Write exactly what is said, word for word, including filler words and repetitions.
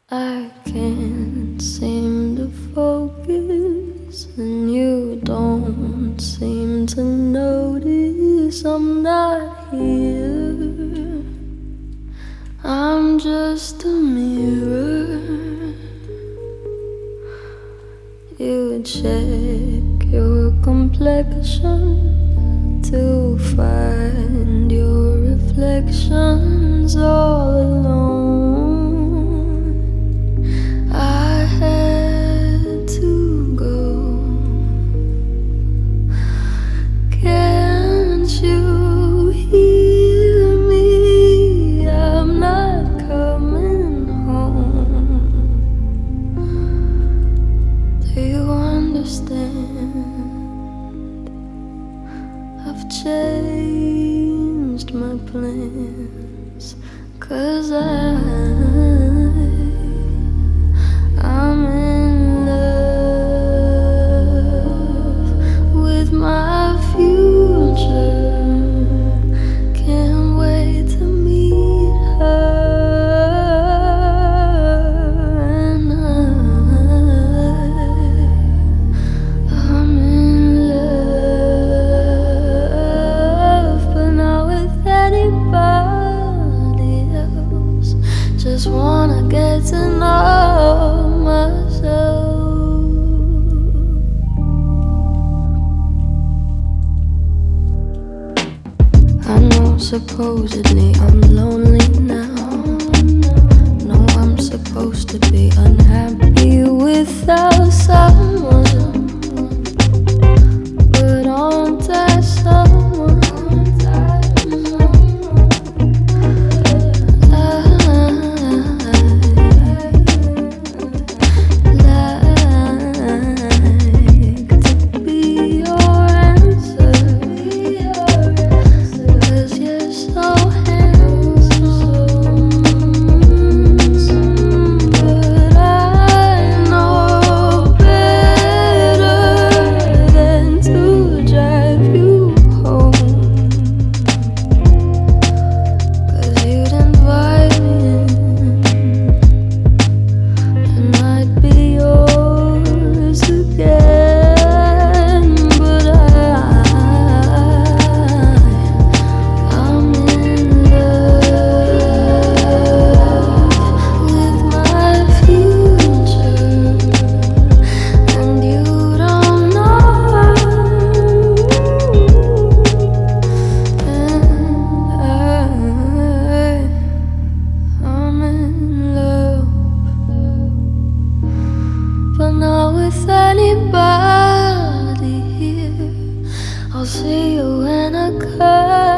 I can't seem to focus, and you don't seem to notice I'm not here. I'm just a mirror. You check your complexion to find your reflections all alone. I had to go. Can't you hear me? I'm not coming home. Do you understand? I've changed my plans, 'cause I I'm in love with my future. Can't wait to meet her, and I I'm in love, but not with anybody else. Just wanna get to know myself. I know supposedly I'm lonely now. No, I'm supposed to be unhappy without someone, but aren't I someone? But not with anybody here. I'll see you when I come.